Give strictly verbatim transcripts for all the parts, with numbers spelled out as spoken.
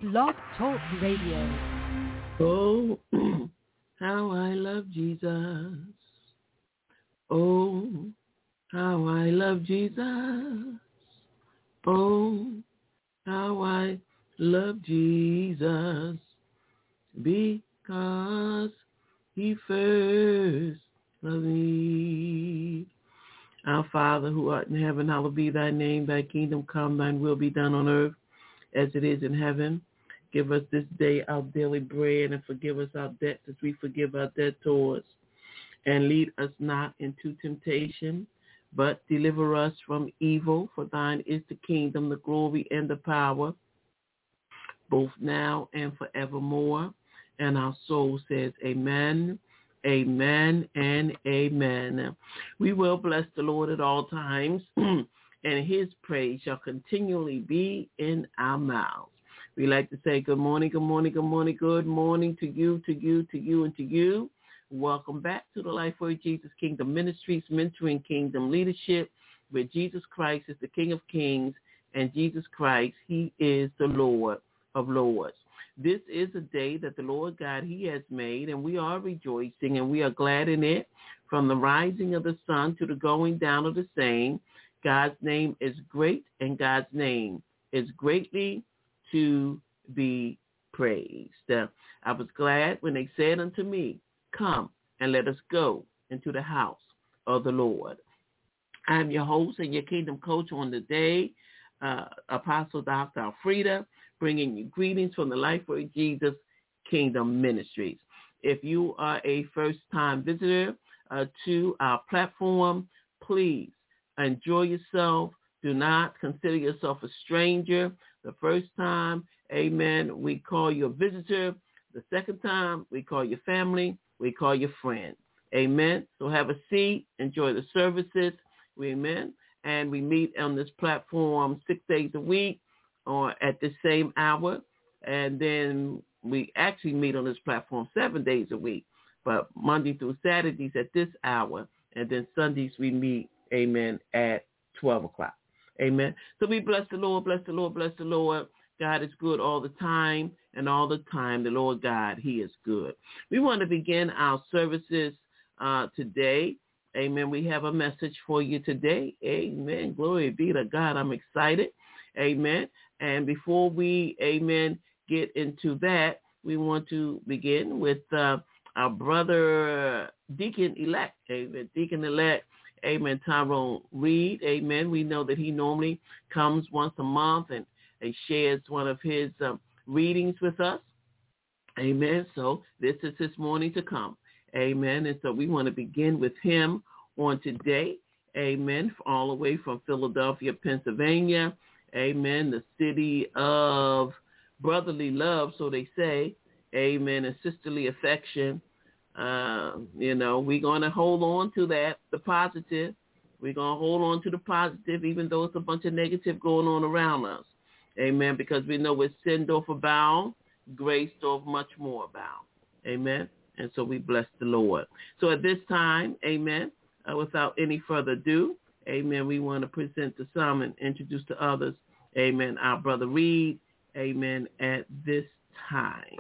Blog Talk Radio. Oh, how I love Jesus. Oh, how I love Jesus. Oh, how I love Jesus. Because he first loved me. Our Father who art in heaven, hallowed be thy name. Thy kingdom come, thine will be done on earth as it is in heaven. Give us this day our daily bread, and forgive us our debts as we forgive our debtors. And lead us not into temptation, but deliver us from evil. For thine is the kingdom, the glory, and the power, both now and forevermore. And our soul says amen, amen, and amen. We will bless the Lord at all times, and his praise shall continually be in our mouths. We like to say good morning, good morning, good morning, good morning to you, to you, to you, and to you. Welcome back to the Life Word Jesus Kingdom Ministries, mentoring kingdom leadership, where Jesus Christ is the King of Kings, and Jesus Christ, he is the Lord of Lords. This is a day that the Lord God, he has made, and we are rejoicing, and we are glad in it. From the rising of the sun to the going down of the same, God's name is great, and God's name is greatly to be praised. Uh, I was glad when they said unto me, come and let us go into the house of the Lord. I'm your host and your kingdom coach on the day, uh, Apostle Doctor Alfreda, bringing you greetings from the Life Word Jesus Kingdom Ministries. If you are a first-time visitor uh, to our platform, please enjoy yourself. Do not consider yourself a stranger. The first time, amen, we call you a visitor. The second time, we call you family. We call you friend. Amen. So have a seat. Enjoy the services. Amen. And we meet on this platform six days a week or at the same hour. And then we actually meet on this platform seven days a week, but Monday through Saturdays at this hour. And then Sundays we meet, amen, at twelve o'clock. Amen. So we bless the Lord, bless the Lord, bless the Lord. God is good all the time, and all the time the Lord God, he is good. We want to begin our services uh, today. Amen. We have a message for you today. Amen. Glory be to God. I'm excited. Amen. And before we, amen, get into that, we want to begin with uh, our brother Deacon-elect. Amen. Deacon-elect. Amen. Tyrone Reed. Amen. We know that he normally comes once a month and he shares one of his um, readings with us. Amen. So this is his morning to come. Amen. And so we want to begin with him on today. Amen. All the way from Philadelphia, Pennsylvania. Amen. The city of brotherly love, so they say. Amen. And sisterly affection. Uh, you know, we're going to hold on to that, the positive. We're going to hold on to the positive, even though it's a bunch of negative going on around us. Amen. Because we know with sin doth abound, grace doth much more abound. Amen. And so we bless the Lord. So at this time, amen, uh, without any further ado, amen, we want to present the sermon, introduce to others, amen, our brother Reed, amen, at this time.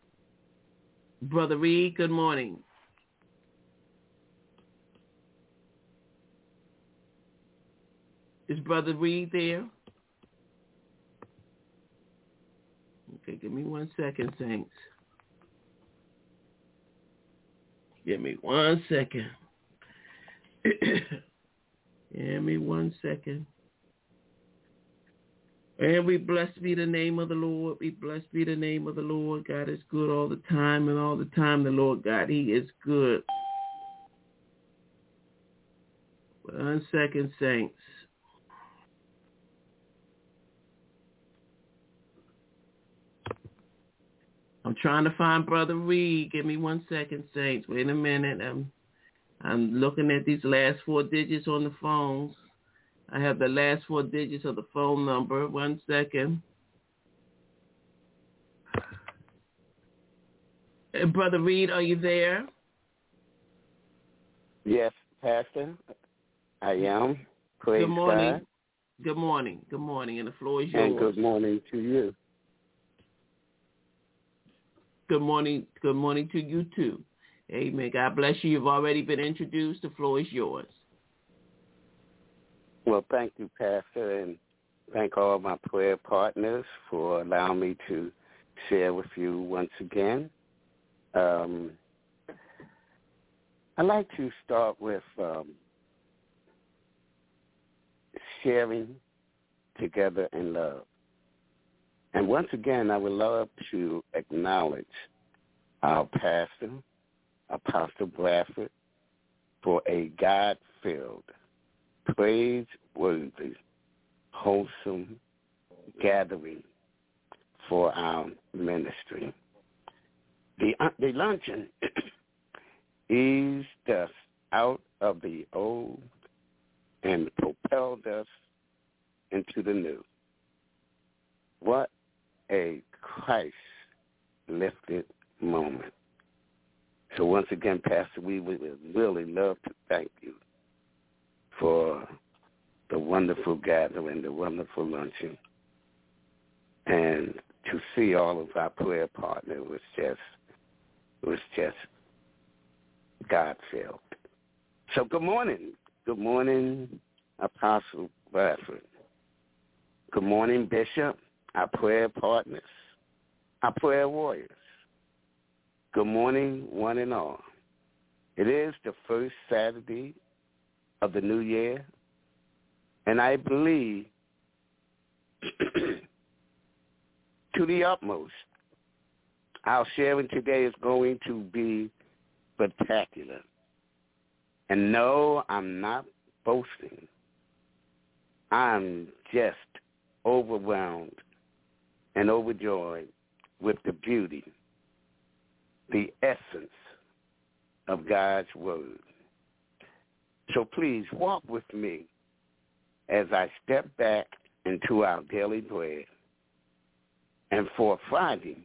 Brother Reed, good morning. Is Brother Reed there? Okay, give me one second, saints. Give me one second. Give me one second. And we blessed be the name of the Lord. We blessed be the name of the Lord. God is good all the time, and all the time the Lord God, he is good. One second, saints. I'm trying to find Brother Reed. Give me one second, saints. Wait a minute. I'm, I'm looking at these last four digits on the phones. I have the last four digits of the phone number. One second. Hey, Brother Reed, are you there? Yes, Pastor. I am. Praise Good morning. God. Good morning. Good morning. And the floor is yours. And good morning to you. good morning. Good morning to you too. Amen. God bless you. You've already been introduced. The floor is yours. Well, thank you, Pastor, and thank all my prayer partners for allowing me to share with you once again. Um, I'd like to start with um, sharing together in love. And once again, I would love to acknowledge our pastor, Apostle Bradford, for a God-filled, praise-worthy, wholesome gathering for our ministry. The, uh, the luncheon eased us out of the old and propelled us into the new. What a Christ-lifted moment. So once again, Pastor, we would really love to thank you for the wonderful gathering, the wonderful luncheon. And to see all of our prayer partners was just, was just God-filled. So good morning. Good morning, Apostle Bradford. Good morning, Bishop, our prayer partners, our prayer warriors. Good morning, one and all. It is the first Saturday of the new year, and I believe to the utmost, our sharing today is going to be spectacular. And no, I'm not boasting. I'm just overwhelmed and overjoyed with the beauty, the essence of God's word. So please walk with me as I step back into our daily bread. And for Friday,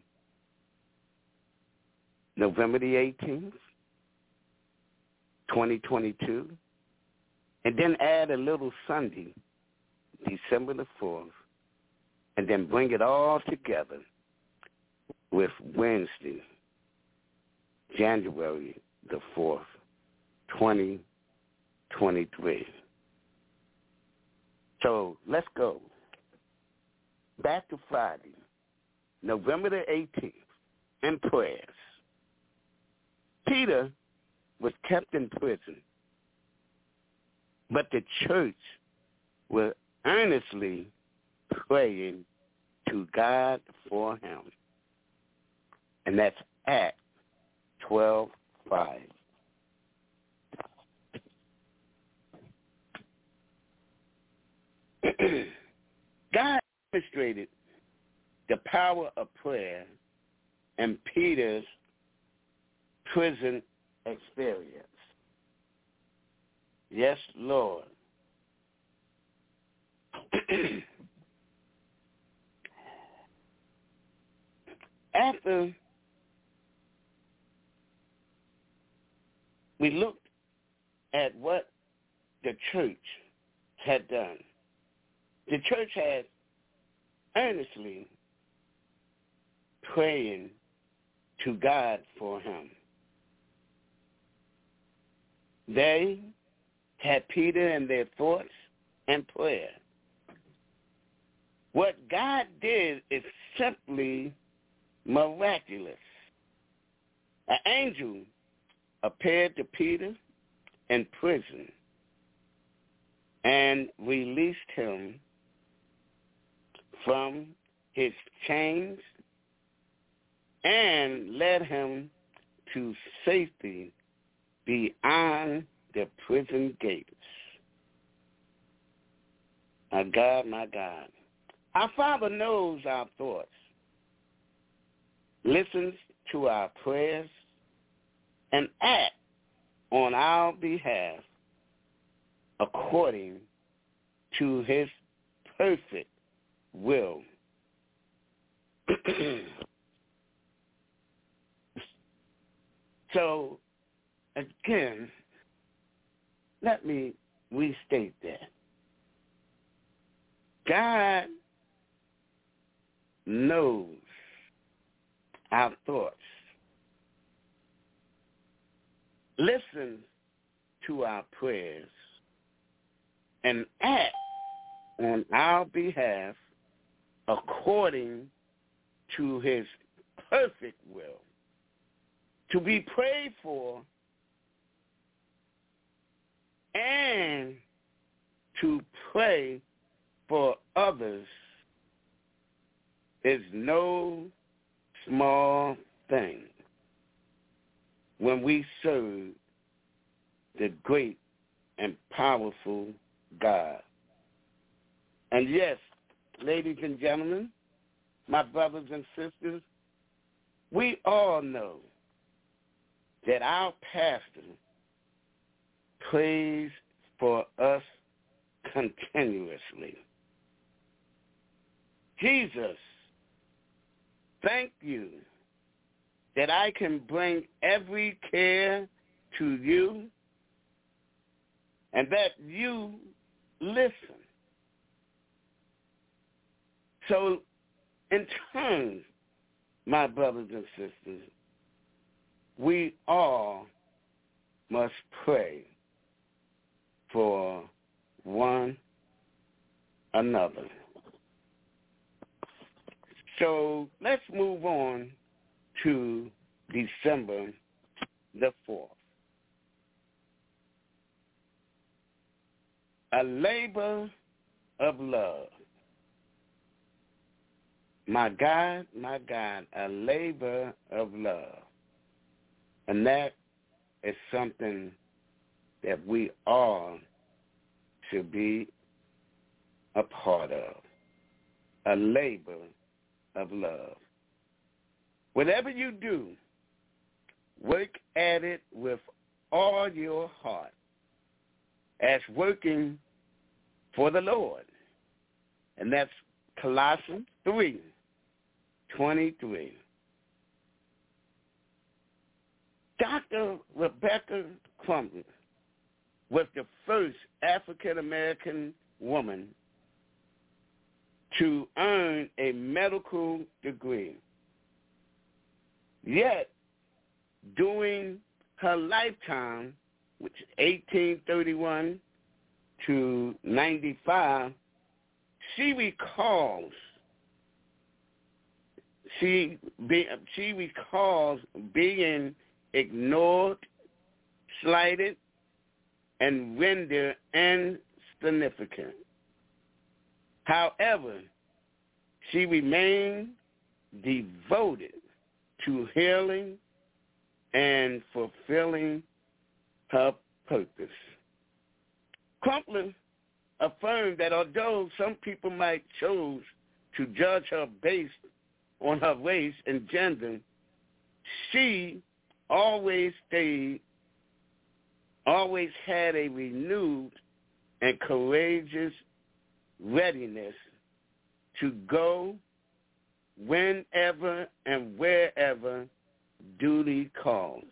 November the eighteenth, twenty twenty-two, and then add a little Sunday, December the fourth, and then bring it all together with Wednesday, January the fourth, twenty twenty-three. So let's go back to Friday, November the eighteenth, in prayers. Peter was kept in prison, but the church was earnestly praying to God for him. And that's Acts twelve five. God demonstrated the power of prayer in Peter's prison experience. Yes, Lord. After we looked at what the church had done, the church had earnestly praying to God for him. They had Peter in their thoughts and prayer. What God did is simply miraculous. An angel appeared to Peter in prison and released him from his chains and led him to safety beyond the prison gates. My God, my God. Our Father knows our thoughts, listens to our prayers, and acts on our behalf according to his perfect will. So, again, let me restate that. God knows our thoughts, listen to our prayers and act on our behalf according to his perfect will, to be prayed for and to pray for others is no small thing when we serve the great and powerful God. And yes, ladies and gentlemen, my brothers and sisters, we all know that our pastor prays for us continuously. Jesus, thank you that I can bring every care to you and that you listen. So in turn, my brothers and sisters, we all must pray for one another. So let's move on to December the fourth. A labor of love. My God, my God, a labor of love. And that is something that we all should be a part of. A labor of love. Whatever you do, work at it with all your heart as working for the Lord. And that's Colossians three twenty-three. Doctor Rebecca Crumpler was the first African-American woman to earn a medical degree. Yet, during her lifetime, which is eighteen thirty-one to ninety-five, she recalls she be, she recalls being ignored, slighted, and rendered insignificant. However, she remained devoted to healing and fulfilling her purpose. Crumpler affirmed that although some people might choose to judge her based on her race and gender, she always stayed, always had a renewed and courageous readiness to go whenever and wherever duty calls.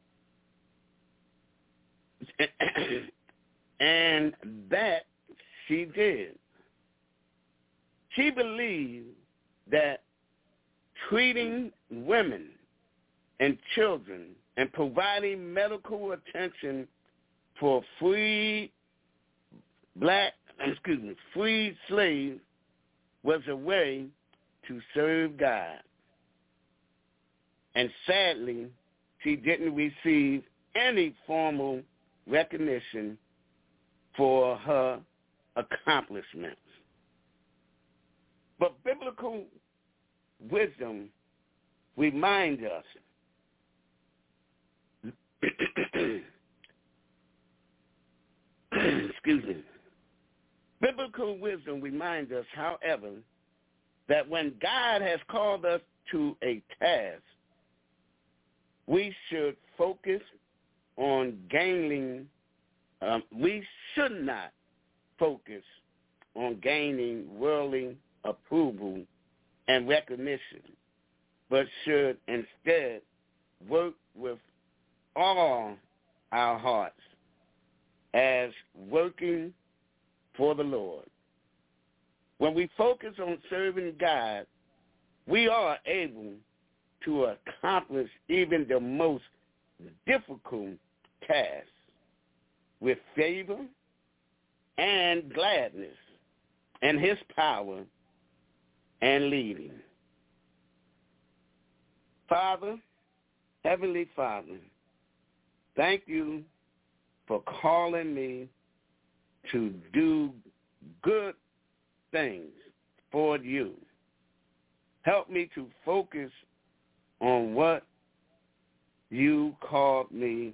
And that she did. She believed that treating women and children and providing medical attention for free black, excuse me, free slaves was a way to serve God. And sadly, she didn't receive any formal recognition for her accomplishments. But biblical wisdom reminds us excuse me. Biblical wisdom reminds us, however, that when God has called us to a task, we should focus on gaining, um, we should not focus on gaining worldly approval and recognition, but should instead work with all our hearts as working for the Lord. When we focus on serving God, we are able to accomplish even the most difficult task with favor and gladness and his power and leading. Father, Heavenly Father, thank you for calling me to do good things for you. Help me to focus on what you called me,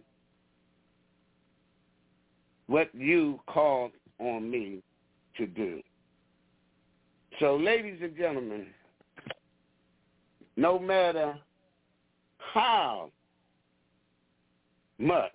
what you called on me to do. So, ladies and gentlemen, no matter how much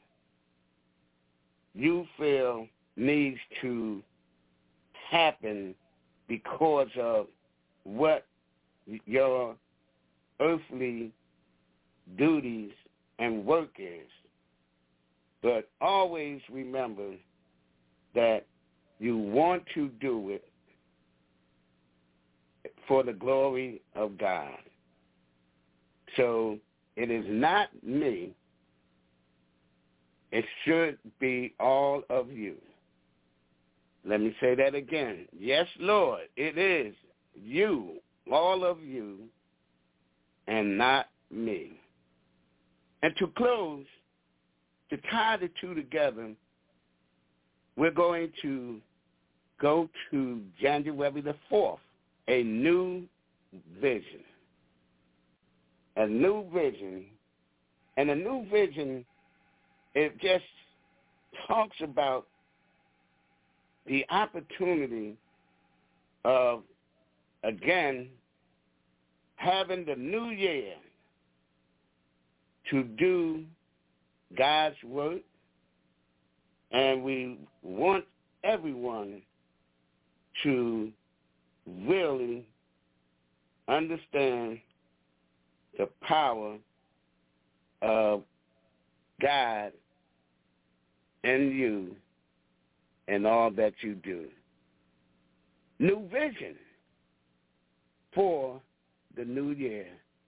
you feel needs to happen because of what your earthly duties and work is, but always remember that you want to do it for the glory of God. So it is not me. It should be all of you. Let me say that again. Yes, Lord, it is you, all of you, and not me. And to close, to tie the two together, we're going to go to January the fourth, a new vision. A new vision. And a new vision, it just talks about the opportunity of, again, having the new year to do God's work, and we want everyone to really understand the power of God in you and all that you do. New vision for the new year.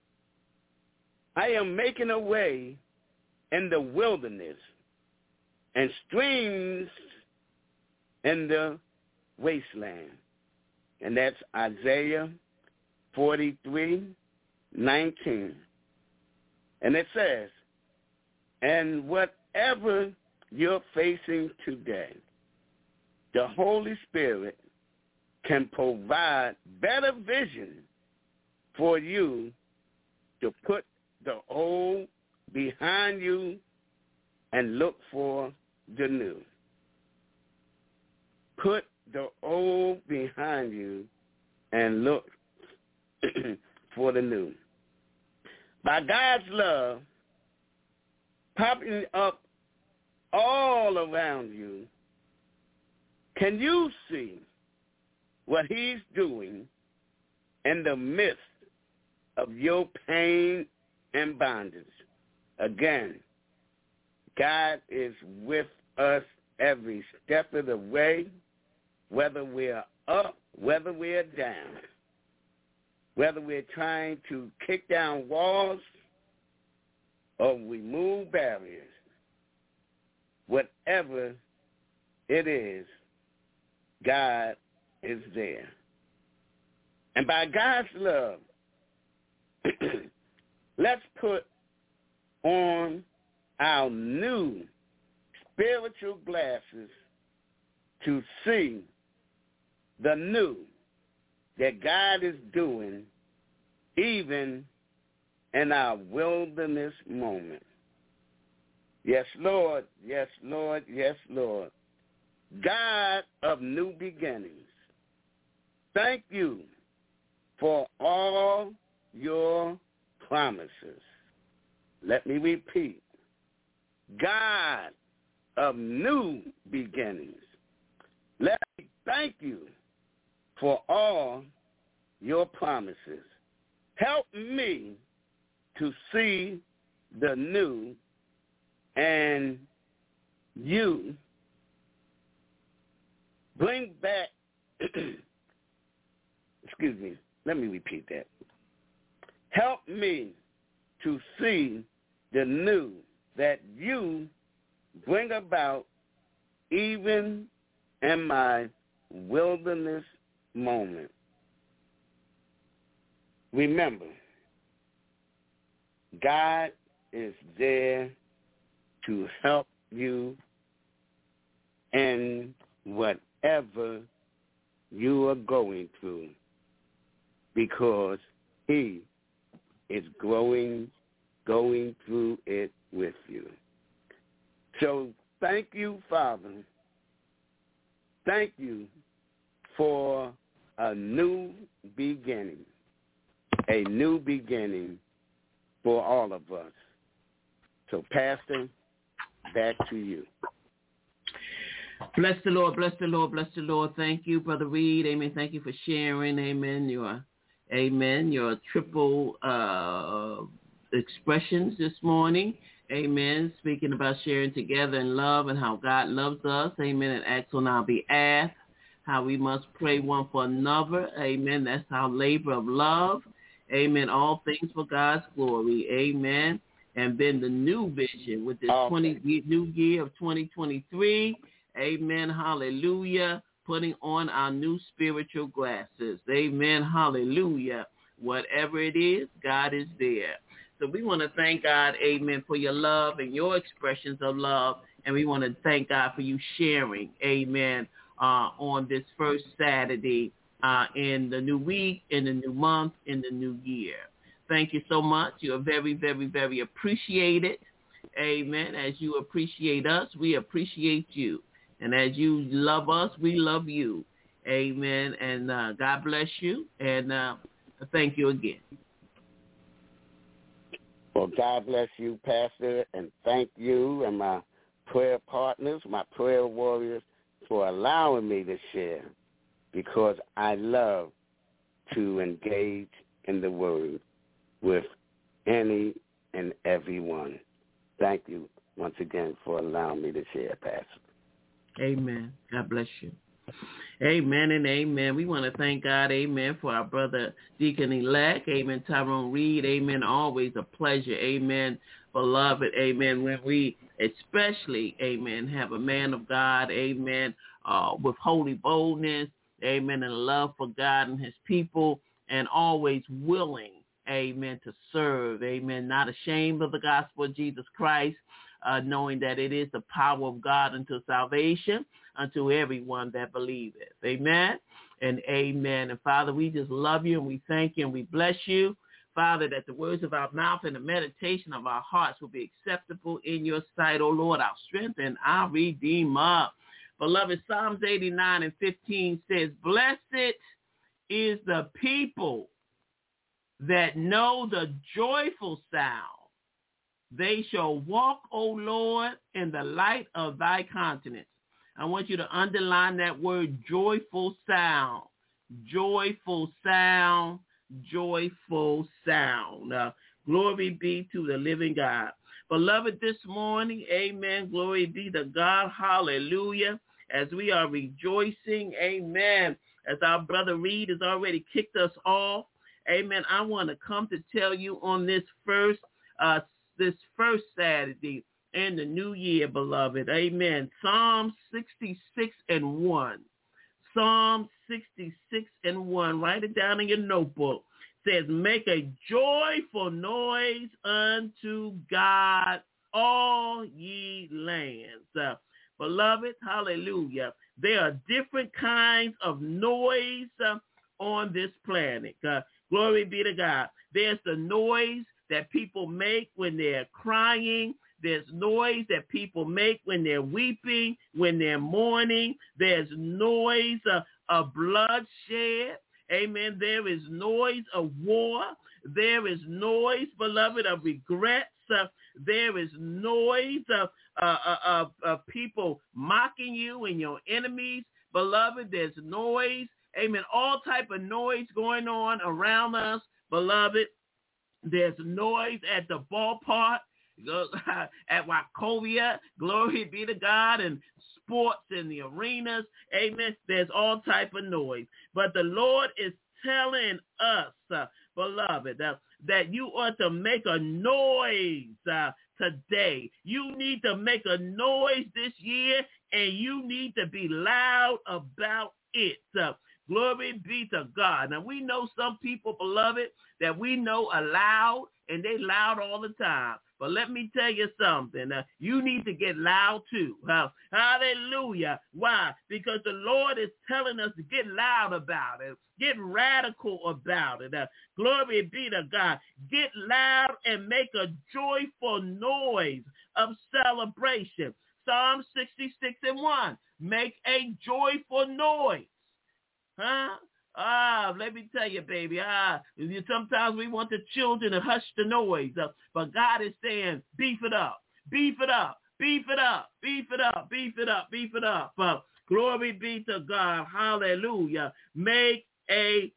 I am making a way in the wilderness and streams in the wasteland. And that's Isaiah forty-three nineteen. And it says, and whatever you're facing today, the Holy Spirit can provide better vision for you to put the old behind you and look for the new. Put the old behind you and look for the new. By God's love popping up all around you, can you see what he's doing in the midst of your pain and bondage? Again, God is with us every step of the way, whether we're up, whether we're down, whether we're trying to kick down walls or remove barriers. Whatever it is, God is there. And by God's love, let's put on our new spiritual glasses to see the new that God is doing even in our wilderness moment. Yes, Lord, yes, Lord, yes, Lord. God of new beginnings, thank you for all your promises. Let me repeat. God of new beginnings, let me thank you for all your promises. Help me to see the new and you bring back, excuse me, let me repeat that. Help me to see the new that you bring about even in my wilderness moment. Remember, God is there to help you in whatever you are going through, because he is growing, going through it with you. So thank you, Father. Thank you for a new beginning, a new beginning for all of us. So, Pastor, back to you. Bless the Lord, bless the Lord, bless the Lord. Thank you, Brother Reed. Amen. Thank you for sharing. Amen. Your, amen. Your triple uh, expressions this morning. Amen. Speaking about sharing together in love and how God loves us. Amen. And acts on our behalf. How we must pray one for another. Amen. That's our labor of love. Amen. All things for God's glory. Amen. And then the new vision with this okay. twenty new year of twenty twenty-three. Amen. Hallelujah. Putting on our new spiritual glasses. Amen. Hallelujah. Whatever it is, God is there. So we want to thank God, amen, for your love and your expressions of love. And we want to thank God for you sharing, amen, uh, on this first Saturday uh, in the new week, in the new month, in the new year. Thank you so much. You are very, very, very appreciated. Amen. As you appreciate us, we appreciate you. And as you love us, we love you. Amen. And uh, God bless you. And uh, thank you again. Well, God bless you, Pastor, and thank you and my prayer partners, my prayer warriors, for allowing me to share, because I love to engage in the Word with any and everyone. Thank you once again for allowing me to share, Pastor. Amen. God bless you. Amen and amen. We want to thank God, amen, for our brother Deacon-elect, amen, Tyrone Reed, amen, always a pleasure, amen, beloved, amen, when we especially, amen, have a man of God, amen, uh, with holy boldness, amen, and love for God and his people, and always willing, amen, to serve, amen, not ashamed of the gospel of Jesus Christ, uh, knowing that it is the power of God unto salvation, unto everyone that believeth. Amen and amen. And Father, we just love you and we thank you and we bless you, Father, that the words of our mouth and the meditation of our hearts will be acceptable in your sight, O Lord, our strength and our Redeemer. Beloved, Psalms eighty-nine and fifteen says, blessed is the people that know the joyful sound. They shall walk, O Lord, in the light of thy countenance. I want you to underline that word, joyful sound, joyful sound, joyful sound. Uh, glory be to the living God. Beloved, this morning, amen, glory be to God, hallelujah, as we are rejoicing, amen, as our brother Reed has already kicked us off, amen, I want to come to tell you on this first, uh, this first Saturday, in the new year, beloved. Amen. Psalm sixty-six and one. Psalm sixty-six and one. Write it down in your notebook. Says, make a joyful noise unto God, all ye lands. Uh, beloved, hallelujah. There are different kinds of noise uh, on this planet. Uh, glory be to God. There's the noise that people make when they're crying. There's noise that people make when they're weeping, when they're mourning. There's noise uh, of bloodshed. Amen. There is noise of war. There is noise, beloved, of regrets. Uh, there is noise of, uh, uh, of, of people mocking you and your enemies. Beloved, there's noise. Amen. All type of noise going on around us, beloved. There's noise at the ballpark. At Wachovia, glory be to God, and sports in the arenas, amen. There's all type of noise. But the Lord is telling us, uh, beloved, uh, that you ought to make a noise uh, today. You need to make a noise this year, and you need to be loud about it. Uh, glory be to God. Now, we know some people, beloved, that we know are loud, and they loud all the time. But let me tell you something. Uh, you need to get loud too. Uh, hallelujah. Why? Because the Lord is telling us to get loud about it. Get radical about it. Uh, glory be to God. Get loud and make a joyful noise of celebration. Psalm sixty-six and one. Make a joyful noise. Huh? Ah, let me tell you, baby. Ah, sometimes we want the children to hush the noise, uh, but God is saying, beef it up, beef it up, beef it up, beef it up, beef it up, beef it up. Uh, glory be to God. Hallelujah. Make a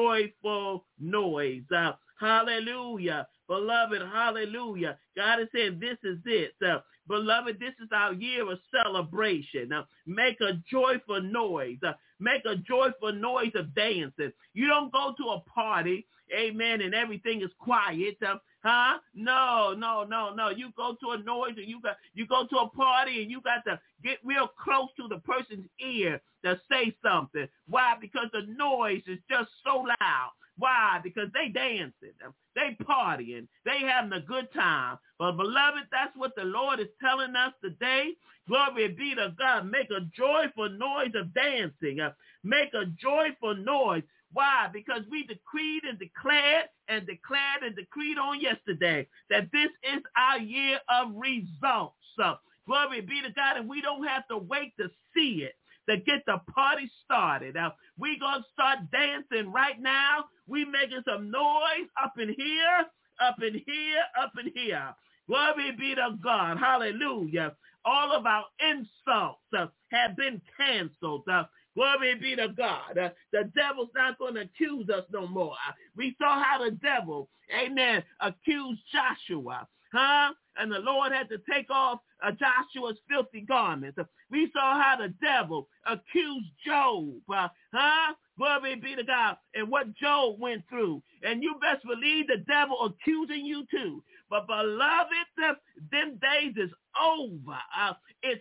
joyful noise. Uh, hallelujah. Beloved, hallelujah. God is saying, this is it. Uh, beloved, this is our year of celebration. Uh, make a joyful noise. Uh, make a joyful noise of dancing. You don't go to a party, amen, and everything is quiet. Uh, huh? No, no, no, no. You go to a noise and you got you go to a party and you got to get real close to the person's ear to say something. Why? Because the noise is just so loud. Why? Because they dancing, they partying, they having a good time. But beloved, that's what the Lord is telling us today. Glory be to God. Make a joyful noise of dancing. Uh, make a joyful noise. Why? Because we decreed and declared and declared and decreed on yesterday that this is our year of results. Uh, glory be to God, and we don't have to wait to see it to get the party started. Uh, we going to start dancing right now. We making some noise up in here, up in here, up in here. Glory be to God. Hallelujah. All of our insults uh, have been canceled. Uh, glory be to God. Uh, the devil's not going to accuse us no more. Uh, we saw how the devil, amen, accused Joshua. Huh? And the Lord had to take off uh, Joshua's filthy garments. Uh, we saw how the devil accused Job. Uh, huh? Glory be to God. And what Job went through. And you best believe the devil accusing you too. But beloved, uh, them days is over. Uh, it's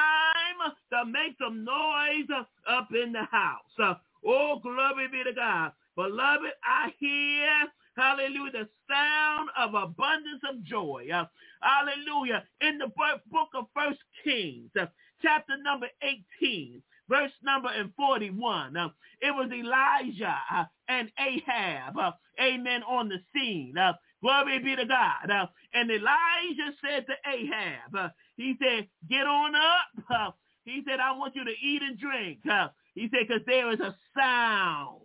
time to make some noise uh, up in the house. Uh, oh, glory be to God. Beloved, I hear, hallelujah, the sound of abundance of joy. Uh, hallelujah. In the book of First Kings, uh, chapter number eighteen, verse number and forty-one. Uh, it was Elijah uh, and Ahab, uh, amen, on the scene. Uh, glory be to God. Uh, and Elijah said to Ahab, uh, he said, get on up. Uh, he said, I want you to eat and drink. Uh, he said, because there is a sound.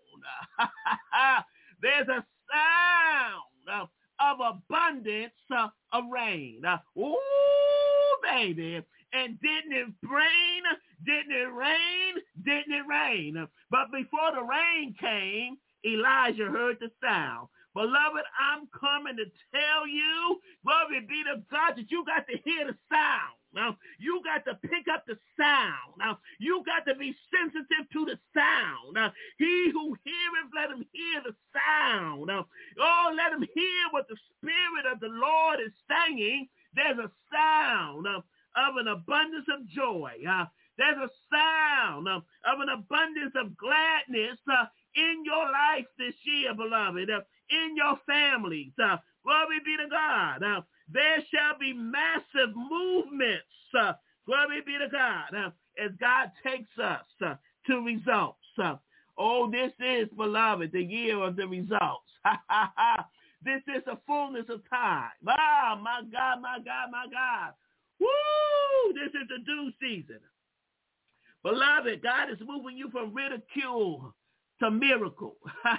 There's a sound uh, of abundance uh, of rain. Uh, ooh, baby. And didn't it rain? Didn't it rain? Didn't it rain? But before the rain came, Elijah heard the sound. Beloved, I'm coming to tell you, glory be to God, that you got to hear the sound. Now, you got to pick up the sound. Now, you got to be sensitive to the sound. Now, he who heareth, let him hear the sound. Now, oh, let him hear what the Spirit of the Lord is saying. There's a sound of, of an abundance of joy. Uh, there's a sound of, of an abundance of gladness uh, in your life this year, beloved, uh, in your families. Uh, glory be to God. Uh, there shall be massive movements. Uh, glory be to God. Uh, as God takes us uh, to results. Uh, oh, this is, beloved, the year of the results. This is the fullness of time. Ah, my God, my God, my God. Woo! This is the due season. Beloved, God is moving you from ridicule to miracle.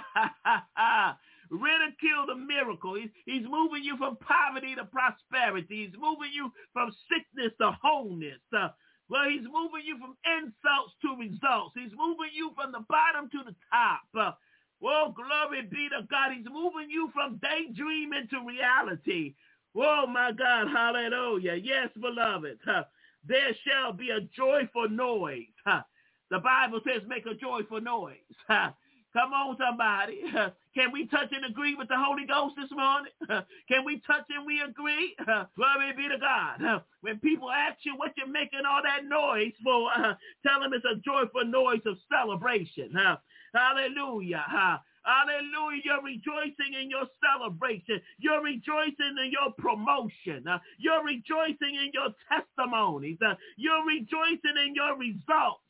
Ridicule to miracle. He's, he's moving you from poverty to prosperity. He's moving you from sickness to wholeness. Uh, well, he's moving you from insults to results. He's moving you from the bottom to the top. Uh, oh, glory be to God. He's moving you from daydreaming to reality. Oh, my God. Hallelujah. Yes, beloved. Uh, there shall be a joyful noise. Uh, the Bible says make a joyful noise. Uh, Come on, somebody. Can we touch and agree with the Holy Ghost this morning? Can we touch and we agree? Glory be to God. When people ask you what you're making all that noise for, tell them it's a joyful noise of celebration. Hallelujah. Hallelujah. You're rejoicing in your celebration. You're rejoicing in your promotion. Uh, you're rejoicing in your testimonies. Uh, you're rejoicing in your results.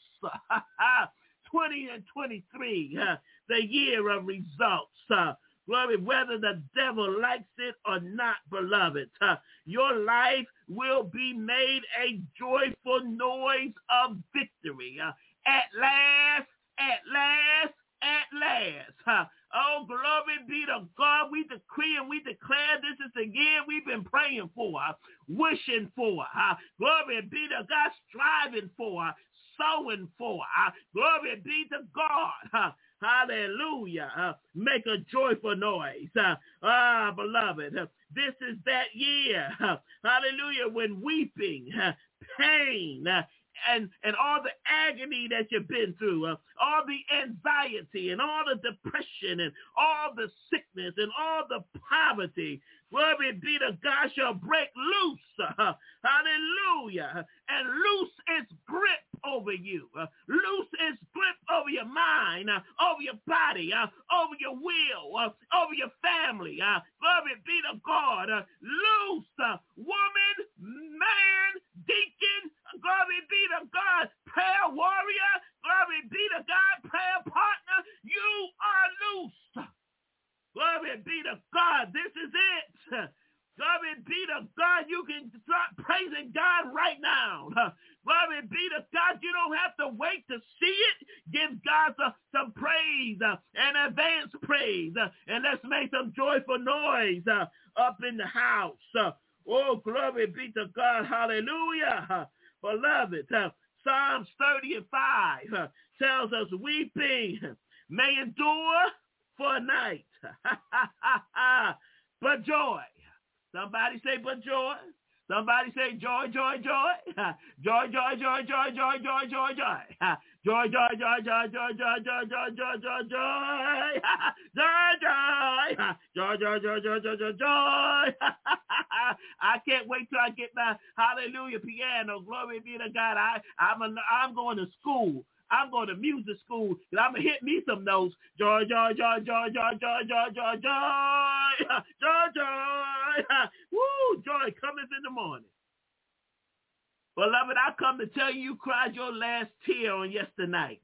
twenty and twenty-three, uh, the year of results. Uh, glory, whether the devil likes it or not, beloved, uh, your life will be made a joyful noise of victory. Uh, at last, at last, at last. Uh, oh, glory be to God. We decree and we declare this is the year we've been praying for, uh, wishing for. Uh, glory be to God, striving for, uh, sowing for. Uh, glory be to God. Uh, hallelujah. Uh, make a joyful noise. Uh, ah, beloved, uh, this is that year. Uh, hallelujah. When weeping, uh, pain, uh, And, and all the agony that you've been through, uh, all the anxiety and all the depression and all the sickness and all the poverty, glory be to God, shall break loose. Uh, hallelujah. And loose its grip over you. Uh, loose its grip over your mind, uh, over your body, uh, over your will, uh, over your family. Uh, glory be to God. Uh, loose, uh, woman, man, deacon, glory be to God, prayer warrior, glory be to God, prayer partner, you are loose. Glory be to God, this is it. Glory be to God, you can start praising God right now. Glory be to God, you don't have to wait to see it. Give God some, some praise uh, and advance praise. Uh, and let's make some joyful noise uh, up in the house. Uh, oh, glory be to God, hallelujah. Beloved, uh, Psalms thirty and five uh, tells us weeping may endure for a night, but joy. Somebody say, but joy. Somebody say, joy, joy, joy. Joy, joy, joy, joy, joy, joy, joy, joy. Joy, joy, joy, joy, joy, joy, joy, joy, joy, joy, joy. Joy, joy. Joy, joy, joy, joy, joy, joy, joy. I can't wait till I get my hallelujah piano. Glory be to God. I, I'm, a, I'm going to school. I'm going to music school, and I'm going to hit me some notes. Joy, joy, joy, joy, joy, joy, joy, joy, joy, joy, joy. Woo, joy cometh in the morning. Beloved, I come to tell you you cried your last tear on yesterday night.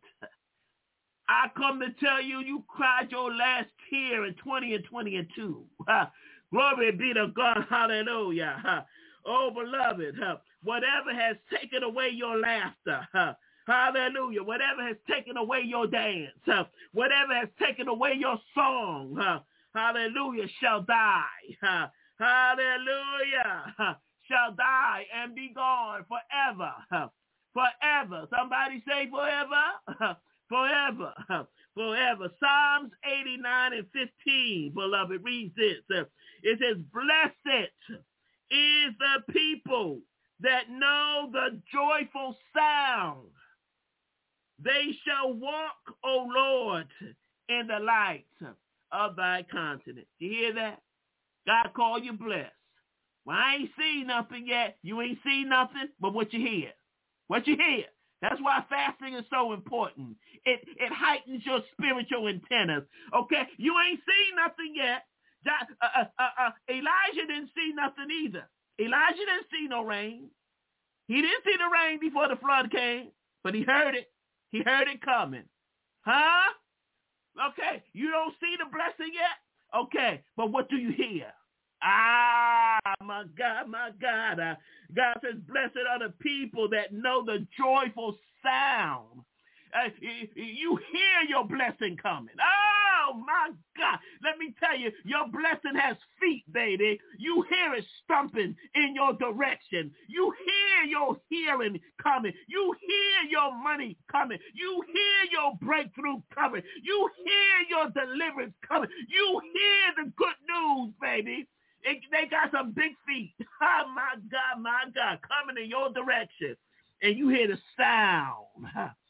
I come to tell you you cried your last tear in twenty and twenty-two. Glory be to God. Hallelujah. Oh, beloved, whatever has taken away your laughter, hallelujah. Whatever has taken away your dance, uh, whatever has taken away your song, uh, hallelujah, shall die. Uh, hallelujah, uh, shall die and be gone forever. Uh, forever. Somebody say forever. Uh, forever. Uh, forever. Psalms eighty-nine and fifteen, beloved, reads this. Uh, it says, blessed is the people that know the joyful sound. They shall walk, O Lord, in the light of thy countenance. You hear that? God call you blessed. Well, I ain't seen nothing yet. You ain't seen nothing, but what you hear. What you hear. That's why fasting is so important. It it heightens your spiritual antennas. Okay? You ain't seen nothing yet. Uh, uh, uh, uh, Elijah didn't see nothing either. Elijah didn't see no rain. He didn't see the rain before the flood came, but he heard it. He heard it coming. Huh? Okay, you don't see the blessing yet? Okay, but what do you hear? Ah, my God, my God. Uh, God says, blessed are the people that know the joyful sound. Uh, you, you hear your blessing coming. Oh, my God. Let me tell you, your blessing has feet, baby. You hear it stumping in your direction. You hear your hearing coming. You hear your money coming. You hear your breakthrough coming. You hear your deliverance coming. You hear the good news, baby. It, they got some big feet. Oh, my God, my God, coming in your direction. And you hear the sound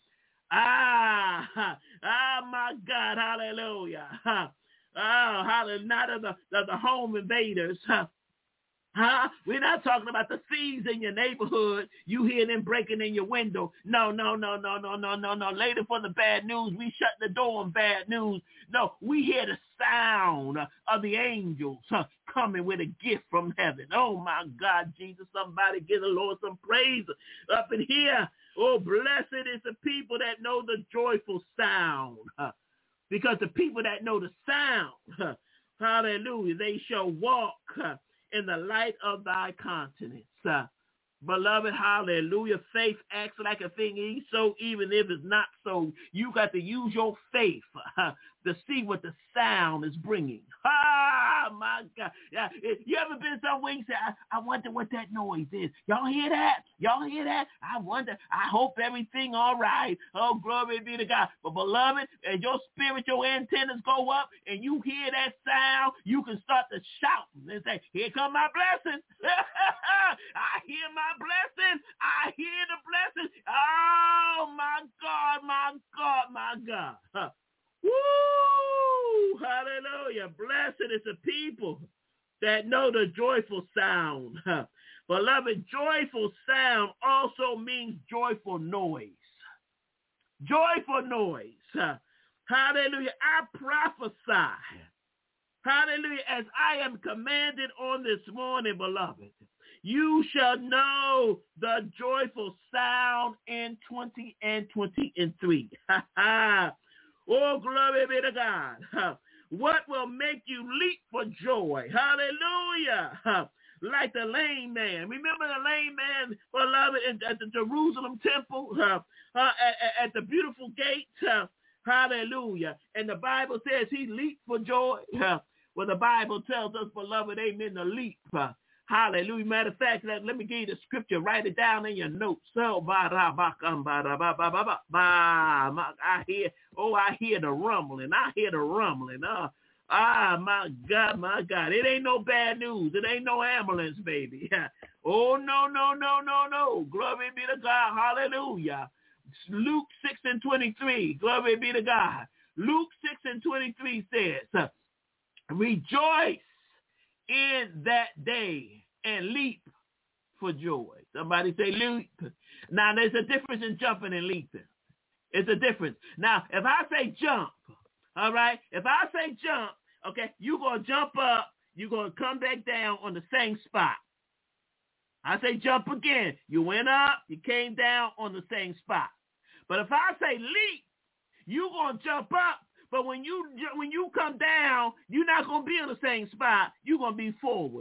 Ah, ah, my God, hallelujah. Oh, hallelujah, not of the, the, the home invaders. Huh? We're not talking about the thieves in your neighborhood. You hear them breaking in your window. No, no, no, no, no, no, no, no. Later for the bad news, we shut the door on bad news. No, we hear the sound of the angels huh, coming with a gift from heaven. Oh, my God, Jesus, somebody give the Lord some praise up in here. Oh, blessed is the people that know the joyful sound. Huh? Because the people that know the sound, huh, hallelujah, they shall walk huh, in the light of thy countenance. Uh, beloved, hallelujah. Faith acts like a thing is so, even if it's not so. You got to use your faith uh, to see what the sound is bringing. Ah, my God. Yeah, you ever been somewhere and say, I, I wonder what that noise is. Y'all hear that? Y'all hear that? I wonder. I hope everything all right. Oh, glory be to God. But beloved, as your spiritual antennas go up and you hear that sound, you can start to shout and say, here come my blessing. I hear my blessing. I hear the blessing. Oh, my God, my God, my God. Huh. Woo! Hallelujah. Blessed is the people that know the joyful sound. Huh. Beloved, joyful sound also means joyful noise. Joyful noise. Huh. Hallelujah. I prophesy. Hallelujah. As I am commanded on this morning, beloved, you shall know the joyful sound in twenty and twenty-three. Oh, glory be to God. What will make you leap for joy? Hallelujah. Like the lame man. Remember the lame man, beloved, at the Jerusalem temple, uh, uh, at, at the beautiful gate. Uh, hallelujah. And the Bible says he leaped for joy. Uh, well, the Bible tells us, beloved, amen, to leap. Uh, Hallelujah. Matter of fact, let, let me give you the scripture. Write it down in your notes. So, I hear, oh, I hear the rumbling. I hear the rumbling. Uh, ah, my God, my God. It ain't no bad news. It ain't no ambulance, baby. Oh, no, no, no, no, no. Glory be to God. Hallelujah. Luke six and twenty-three. Glory be to God. Luke six and twenty-three says, rejoice in that day and leap for joy. Somebody say leap. Now, there's a difference in jumping and leaping. It's a difference. Now, if I say jump, all right, if I say jump, okay, you're going to jump up, you're going to come back down on the same spot. I say jump again. You went up, you came down on the same spot. But if I say leap, you're going to jump up, but when you when you come down, you're not going to be in the same spot. You're going to be forward.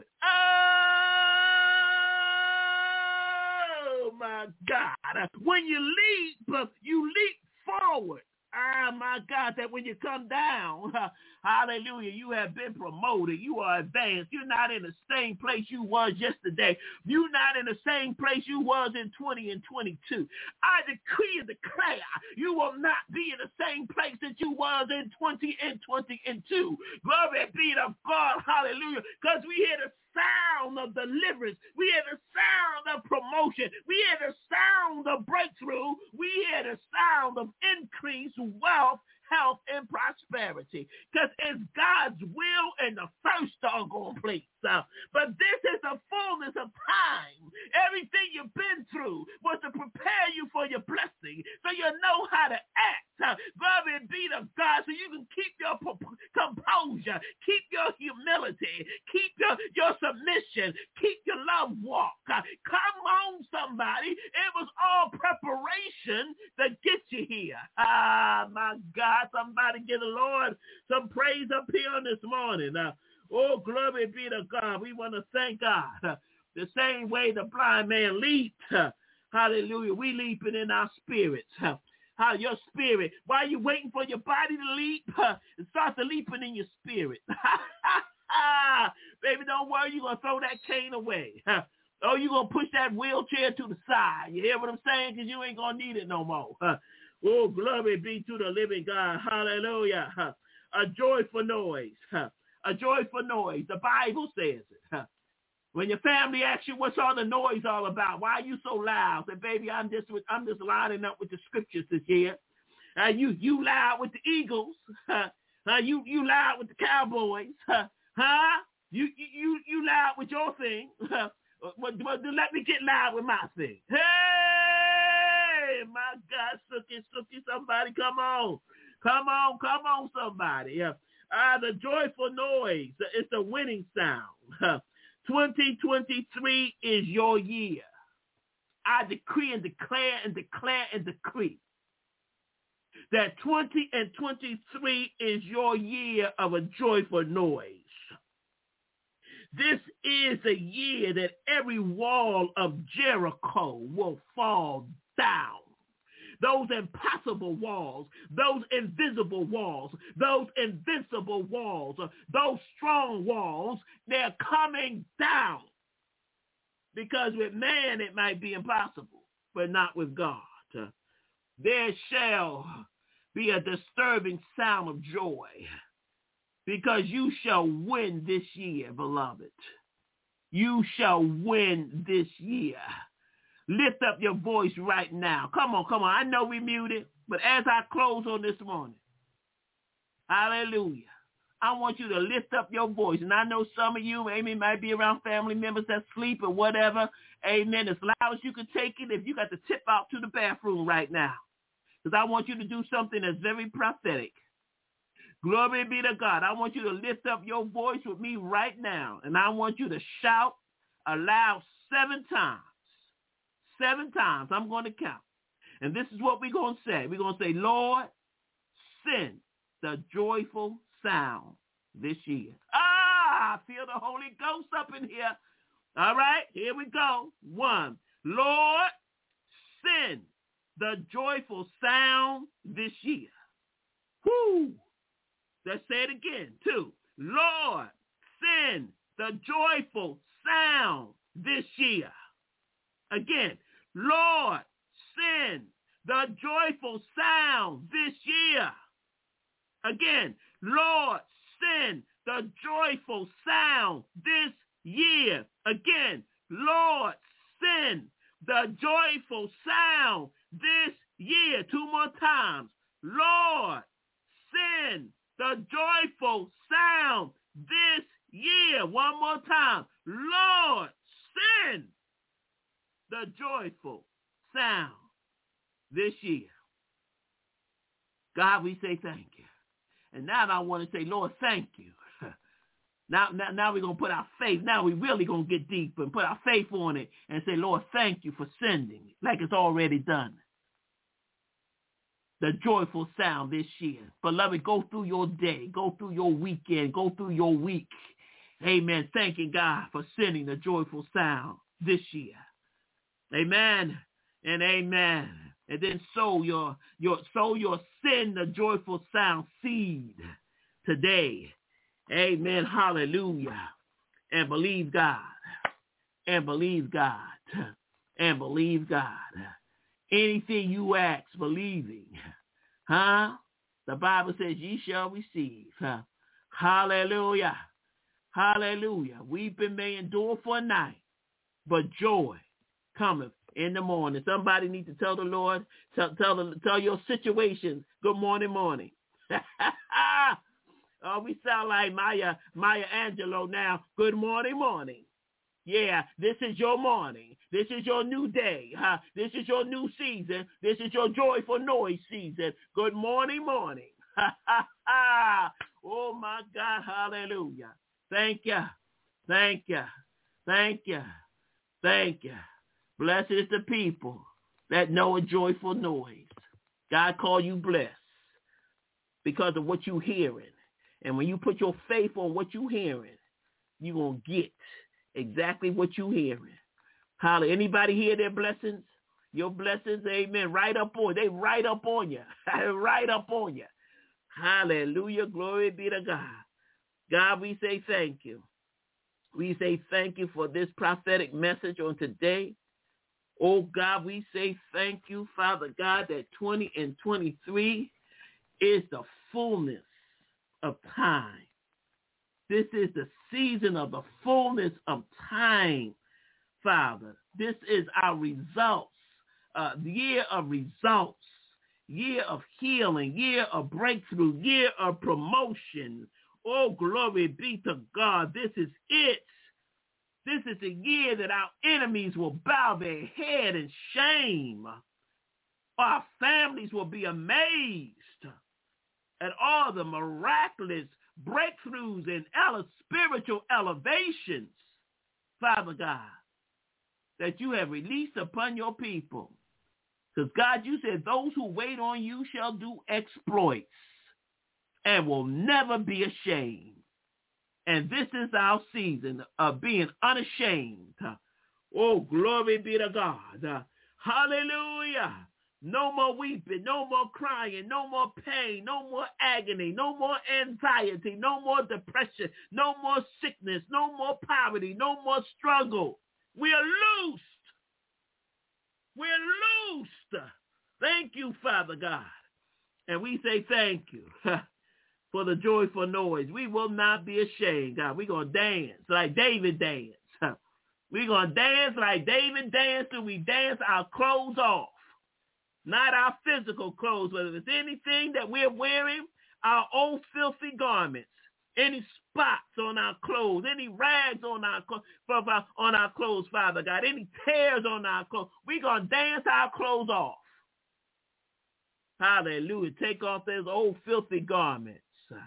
Oh, my God. When you leap, you leap forward. Ah, my God, that when you come down, hallelujah, you have been promoted. You are advanced. You're not in the same place you was yesterday. You're not in the same place you was in twenty and twenty-two. I decree and declare you will not be in the same place that you was in twenty and twenty-two. Glory be to God, hallelujah, because we hear the sound of deliverance. We hear the sound of promotion. We hear the sound of breakthrough. We hear the sound of increase, wealth, health, and prosperity. Because it's God's will in the first doggone place. Uh, but this is the fullness of time. Everything you've been through was to prepare you for your blessing, so you know how to act. Uh, glory be to God, so you can keep your composure, keep your humility, keep your, your submission, keep your love walk. Uh, come on, somebody. It was all preparation to get you here. Ah, my God, somebody give the Lord some praise up here on this morning. Uh, oh, glory be to God. We want to thank God. Uh, the same way the blind man leaped. Uh, hallelujah. We leaping in our spirits. Uh, How your spirit, why are you waiting for your body to leap? Uh, it starts to leaping in your spirit. Baby, don't worry, you're going to throw that cane away. Uh, oh, you're going to push that wheelchair to the side. You hear what I'm saying? Because you ain't going to need it no more. Uh, oh, glory be to the living God. Hallelujah. Uh, a joyful noise. Uh, a joyful noise. The Bible says it. Uh, When your family asks you what's all the noise all about, why are you so loud? Say, baby, I'm just with, I'm just lining up with the scriptures this year. Uh, you you loud with the Eagles. Uh, uh, you you loud with the Cowboys. Uh, huh? You you you loud with your thing. Uh, but, but let me get loud with my thing. Hey, my God, Sookie, Sookie, somebody, come on. Come on, come on, somebody. Uh, uh, the joyful noise, it's a winning sound. Uh, twenty twenty-three is your year. I decree and declare and declare and decree that twenty and twenty-three is your year of a joyful noise. This is a year that every wall of Jericho will fall down. Those impossible walls, those invisible walls, those invincible walls, those strong walls, they're coming down. Because with man it might be impossible, but not with God. There shall be a disturbing sound of joy, because you shall win this year, beloved. You shall win this year. Lift up your voice right now. Come on, come on. I know we muted, but as I close on this morning, hallelujah, I want you to lift up your voice. And I know some of you, amen, might be around family members that sleep or whatever. Amen. As loud as you can take it, if you got to tip out to the bathroom right now. Because I want you to do something that's very prophetic. Glory be to God. I want you to lift up your voice with me right now. And I want you to shout aloud seven times. Seven times. I'm going to count. And this is what we're going to say. We're going to say, Lord, send the joyful sound this year. Ah, I feel the Holy Ghost up in here. All right, here we go. One, Lord, send the joyful sound this year. Whoo. Let's say it again. Two, Lord, send the joyful sound this year. Again, Lord, send the joyful sound this year. Again, Lord, send the joyful sound this year. Again, Lord, send the joyful sound this year. Two more times. Lord, send the joyful sound this year. One more time. Lord, send the joyful sound this year. God, we say thank you. And now I want to say, Lord, thank you. Now, now, now we're going to put our faith. Now we're really going to get deep and put our faith on it and say, Lord, thank you for sending it like it's already done. The joyful sound this year. Beloved, go through your day. Go through your weekend. Go through your week. Amen. Thanking God for sending the joyful sound this year. Amen and amen. And then sow your, your, sow your send the joyful sound seed today. Amen. Hallelujah. And believe God. And believe God. And believe God. Anything you ask, believing. Huh? The Bible says ye shall receive. Huh? Hallelujah. Hallelujah. Weeping may endure for a night, but joy cometh in the morning. Somebody need to tell the Lord, tell, tell, the, tell your situations, good morning, morning. Oh, we sound like Maya, Maya Angelou now. Good morning, morning. Yeah, this is your morning. This is your new day. Huh? This is your new season. This is your joyful noise season. Good morning, morning. Oh, my God. Hallelujah. Thank you. Thank you. Thank you. Thank you. Blessed is the people that know a joyful noise. God call you blessed because of what you're hearing. And when you put your faith on what you're hearing, you're going to get exactly what you're hearing. Hallelujah. Anybody hear their blessings? Your blessings, amen, right up on. They right up on you. Right up on you. Hallelujah. Glory be to God. God, we say thank you. We say thank you for this prophetic message on today. Oh, God, we say thank you, Father God, that twenty and twenty-three is the fullness of time. This is the season of the fullness of time, Father. This is our results, uh, the year of results. year of healing, year of breakthrough, year of promotion. Oh, glory be to God. This is it. This is the year that our enemies will bow their head in shame. Our families will be amazed at all the miraculous breakthroughs and ele- spiritual elevations, Father God, that you have released upon your people. Because, God, you said those who wait on you shall do exploits and will never be ashamed. And this is our season of being unashamed. Oh, glory be to God. Hallelujah. No more weeping, no more crying, no more pain, no more agony, no more anxiety, no more depression, no more sickness, no more poverty, no more struggle. We are loosed. We're loosed. Thank you, Father God. And we say thank you for the joyful noise. We will not be ashamed, God. We're going to dance like David danced. We're going to dance like David danced till we dance our clothes off. Not our physical clothes, but if it's anything that we're wearing, our old filthy garments, any spots on our clothes, any rags on our, on our clothes, Father God, any tears on our clothes, we're going to dance our clothes off. Hallelujah. Take off those old filthy garments.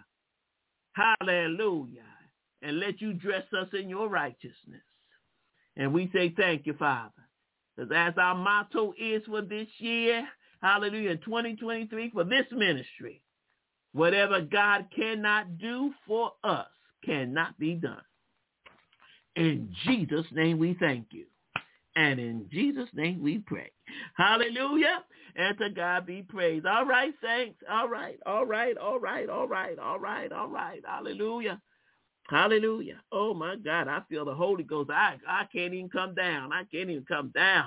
Hallelujah. And let you dress us in your righteousness. And we say thank you, Father. Because as our motto is for this year, hallelujah, in twenty twenty-three, for this ministry, whatever God cannot do for us cannot be done. In Jesus' name we thank you. And in Jesus' name we pray. Hallelujah. And to God be praised. All right, saints. All right, all right, all right, all right, all right, all right. Hallelujah. Hallelujah. Oh, my God. I feel the Holy Ghost. I, I can't even come down. I can't even come down.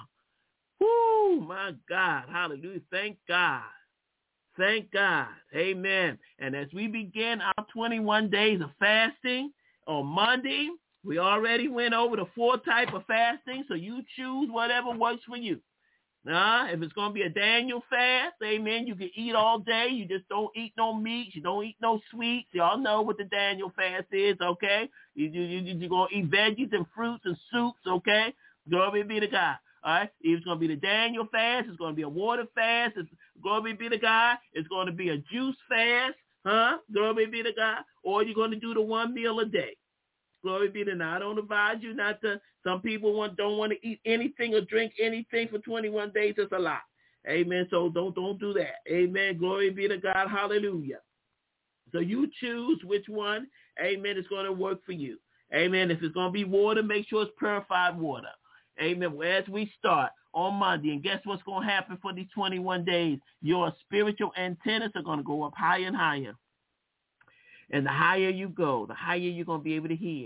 Whoo, my God. Hallelujah. Thank God. Thank God. Amen. And as we begin our twenty-one days of fasting on Monday, we already went over the four type of fasting, so you choose whatever works for you. Nah, if it's going to be a Daniel fast, amen, you can eat all day. You just don't eat no meats. You don't eat no sweets. Y'all know what the Daniel fast is, okay? You, you, you, you're going to eat veggies and fruits and soups, okay? Glory be to God. All right? If it's going to be the Daniel fast, it's going to be a water fast. It's, glory be to God. It's going to be a juice fast, huh? Glory be to God. Or you're going to do the one meal a day. Glory be to God. I don't advise you not to. Some people want don't want to eat anything or drink anything for twenty-one days. It's a lot. Amen. So don't don't do that. Amen. Glory be to God. Hallelujah. So you choose which one, amen, is going to work for you. Amen. If it's going to be water, make sure it's purified water. Amen. Well, as we start on Monday, and guess what's going to happen for these twenty-one days? Your spiritual antennas are going to go up higher and higher. And the higher you go, the higher you're going to be able to hear.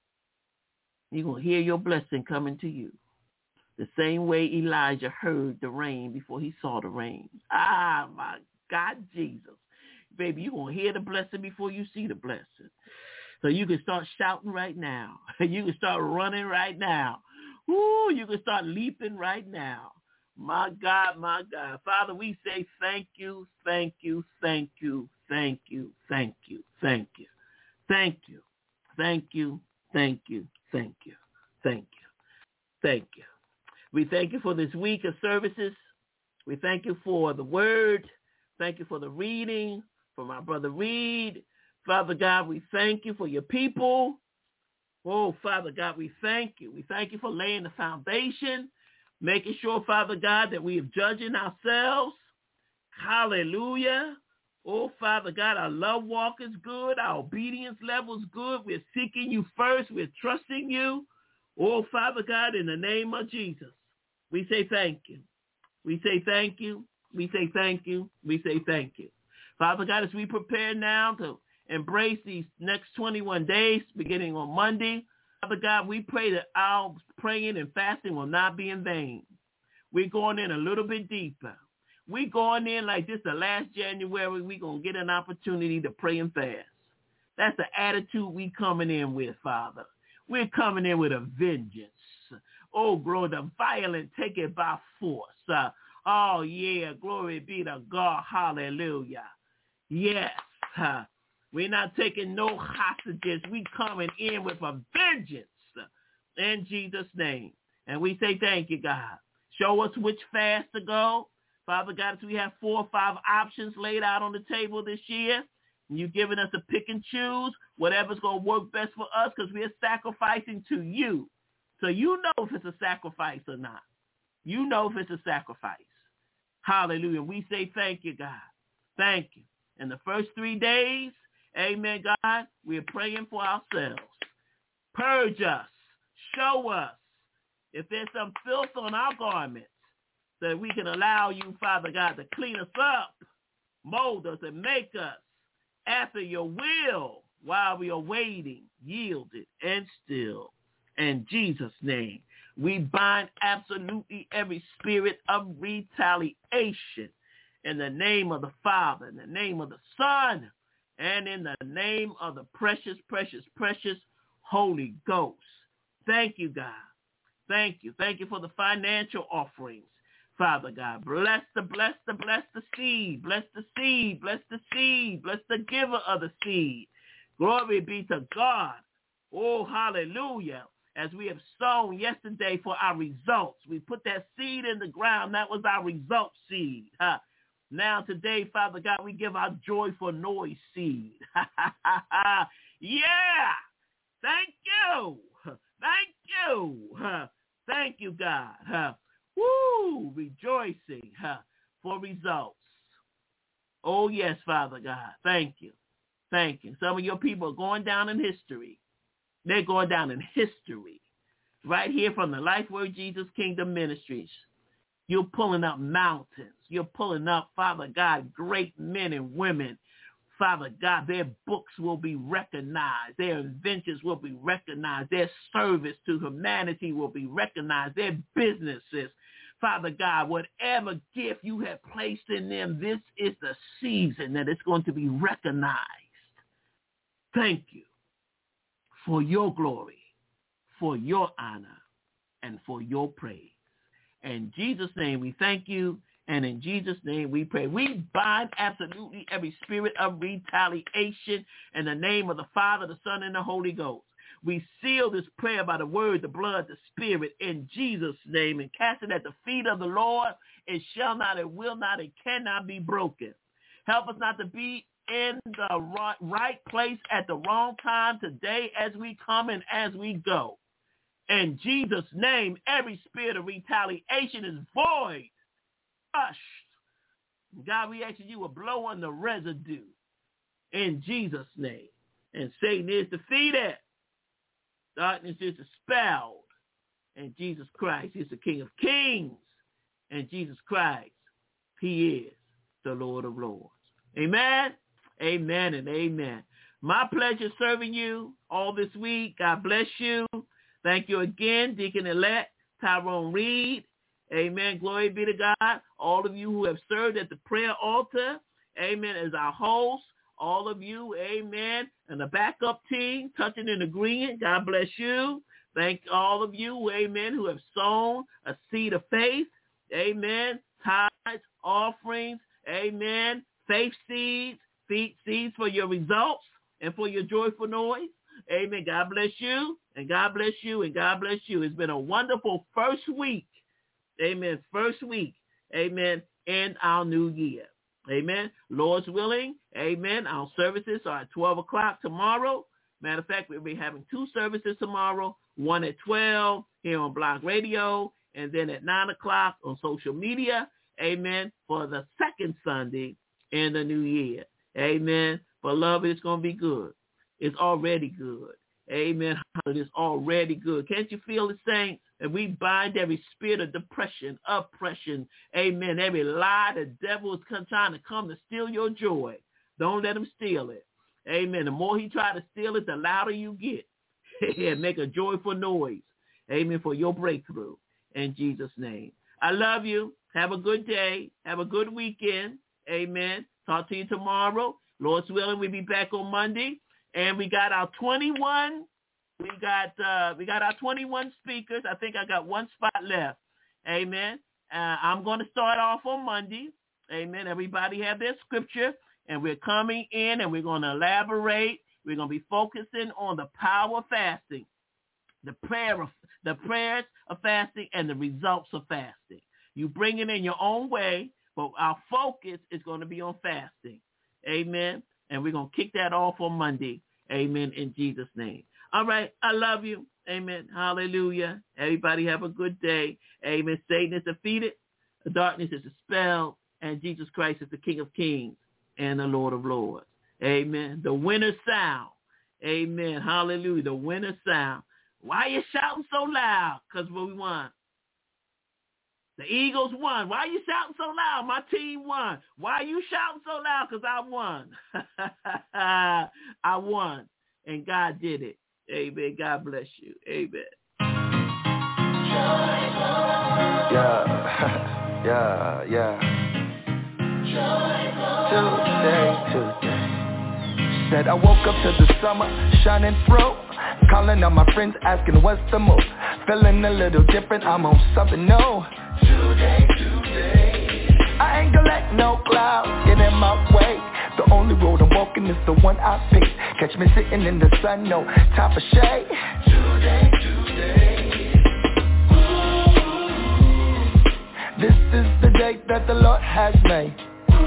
You're going to hear your blessing coming to you. The same way Elijah heard the rain before he saw the rain. Ah, my God, Jesus. Baby, you're going to hear the blessing before you see the blessing. So you can start shouting right now. You can start running right now. Ooh, you can start leaping right now. My God, my God. Father, we say thank you, thank you, thank you, thank you, thank you, thank you, thank you, thank you, thank you, thank you, thank you, thank you. We thank you for this week of services. We thank you for the word. Thank you for the reading, for my brother Reed. Father God, we thank you for your people. Oh, Father God, we thank you. We thank you for laying the foundation, making sure, Father God, that we are judging ourselves. Hallelujah. Oh, Father God, our love walk is good. Our obedience level is good. We're seeking you first. We're trusting you. Oh, Father God, in the name of Jesus, we say thank you. We say thank you. We say thank you. We say thank you. Father God, as we prepare now to embrace these next twenty-one days, beginning on Monday, Father God, we pray that our praying and fasting will not be in vain. We're going in a little bit deeper. We're going in like this the last January, we're going to get an opportunity to pray and fast. That's the attitude we coming in with, Father. We're coming in with a vengeance. Oh, bro, the violent take it by force. Uh, Oh, yeah. Glory be to God. Hallelujah. Yes. Uh, we're not taking no hostages. We coming in with a vengeance in Jesus' name. And we say thank you, God. Show us which fast to go. Father God, as we have four or five options laid out on the table this year, and you've given us to pick and choose whatever's going to work best for us because we're sacrificing to you. So you know if it's a sacrifice or not. You know if it's a sacrifice. Hallelujah. We say thank you, God. Thank you. In the first three days, amen, God, we're praying for ourselves. Purge us. Show us if there's some filth on our garments so that we can allow you, Father God, to clean us up, mold us, and make us after your will while we are waiting, yielded, and still. In Jesus' name, we bind absolutely every spirit of retaliation in the name of the Father, in the name of the Son, and in the name of the precious, precious, precious Holy Ghost. Thank you, God. Thank you. Thank you for the financial offerings, Father God. Bless the, bless the, bless the seed. Bless the seed. Bless the seed. Bless the giver of the seed. Glory be to God. Oh, hallelujah. As we have sown yesterday for our results, we put that seed in the ground. That was our result seed. Huh? Now today, Father God, we give our joy for noise seed. Yeah. Thank you. Thank you. Huh? Thank you, God. Huh? Woo. Rejoicing huh? for results. Oh, yes, Father God. Thank you. Thank you. Some of your people are going down in history. They're going down in history. Right here from the Life Word Jesus Kingdom Ministries. You're pulling up mountains. You're pulling up, Father God, great men and women. Father God, their books will be recognized. Their inventions will be recognized. Their service to humanity will be recognized. Their businesses, Father God, whatever gift you have placed in them, this is the season that it's going to be recognized. Thank you for your glory, for your honor, and for your praise. In Jesus' name we thank you, and in Jesus' name we pray. We bind absolutely every spirit of retaliation in the name of the Father, the Son, and the Holy Ghost. We seal this prayer by the word, the blood, the spirit, in Jesus' name, and cast it at the feet of the Lord. It shall not, it will not, it cannot be broken. Help us not to be in the right, right place at the wrong time today as we come and as we go. In Jesus' name, every spirit of retaliation is void, crushed. God, we ask you will blow on the residue in Jesus' name. And Satan is defeated. Darkness is dispelled. And Jesus Christ is the King of Kings. And Jesus Christ, he is the Lord of Lords. Amen, amen, and amen. My pleasure serving you all this week. God bless you. Thank you again, Deacon-elect Tyrone Reed. Amen. Glory be to God. All of you who have served at the prayer altar, amen, as our host. All of you, amen, and the backup team, touching and agreeing. God bless you. Thank all of you, amen, who have sown a seed of faith. Amen. Tithes, offerings, amen. Faith seeds, seeds for your results and for your joyful noise. Amen. God bless you, and God bless you, and God bless you. It's been a wonderful first week. Amen. First week. Amen. In our new year. Amen. Lord's willing. Amen. Our services are at twelve o'clock tomorrow. Matter of fact, we'll be having two services tomorrow. One at twelve here on Block Radio, and then at nine o'clock on social media. Amen. For the second Sunday in the new year. Amen. Beloved, it's going to be good. It's already good. Amen. It's already good. Can't you feel the saints? And we bind every spirit of depression, oppression. Amen. Every lie the devil is trying to come to steal your joy. Don't let him steal it. Amen. The more he tries to steal it, the louder you get. Make a joyful noise. Amen. For your breakthrough. In Jesus' name. I love you. Have a good day. Have a good weekend. Amen. Talk to you tomorrow. Lord's willing, we'll be back on Monday. And we got our twenty-one. We got uh, we got our twenty-one speakers. I think I got one spot left. Amen. uh, I'm going to start off on Monday. Amen. Everybody have their scripture, and we're coming in, and we're going to elaborate. We're going to be focusing on the power of fasting, the prayer of the prayers of fasting, and the results of fasting. You bring it in your own way, but our focus is going to be on fasting. Amen. And we're going to kick that off on Monday. Amen. In Jesus' name. All right. I love you. Amen. Hallelujah. Everybody have a good day. Amen. Satan is defeated. The darkness is dispelled. And Jesus Christ is the King of Kings and the Lord of Lords. Amen. The winner sound. Amen. Hallelujah. The winner sound. Why are you shouting so loud? Because we won. The Eagles won. Why are you shouting so loud? My team won. Why are you shouting so loud? Because I won. I won. And God did it. Amen. God bless you. Amen. Yeah. yeah. Yeah. Tuesday, Tuesday. Said I woke up to the summer shining through. Calling on my friends asking what's the move. Feeling a little different, I'm on something new. Today, today. I ain't gonna let no clouds get in my way. The only road I'm walking is the one I pick. Catch me sitting in the sun, no time for shade. Today, today. Ooh. This is the day that the Lord has made.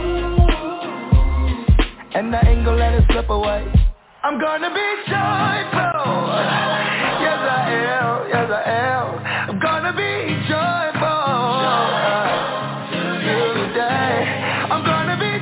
And I ain't gonna let it slip away. I'm gonna be joyful. Yes I am, yes I am. I'm gonna be joyful. Today, I'm gonna be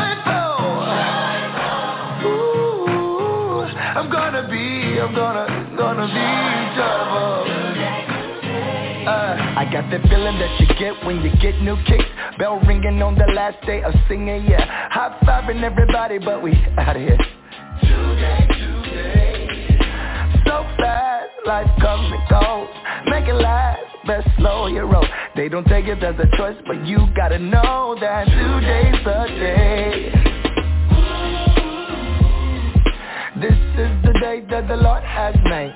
joyful. Ooh, I'm gonna be, I'm gonna, gonna be joyful. Uh, I got that feeling that you get when you get new kicks. Bell ringing on the last day of singing, yeah. High-fiving everybody, but we out of here. Today, today. So fast, life comes and goes. Make it last, best slow your roll. They don't take it as a choice, but you gotta know that today's the day. This is the day that the Lord has made.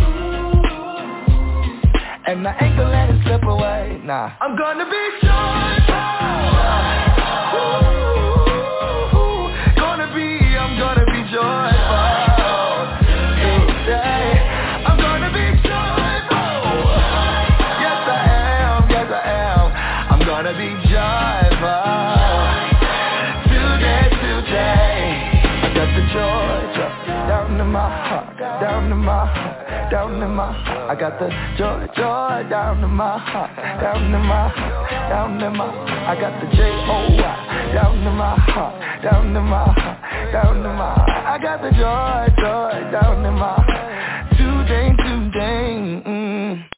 And I ain't gonna let it slip away, nah. I'm gonna be joyful. Ooh, gonna be, I'm gonna be joyful. Today, I'm gonna be joyful. Yes I am, yes I am. I'm gonna be joyful. Today, today. I got the joy, joy down in my heart, down in my heart, down in my heart. I got the joy, joy down in my heart, down in my heart, down in my heart. I got the J O Y down in my heart, down in my heart, down in my heart. I got the joy, joy down in my heart.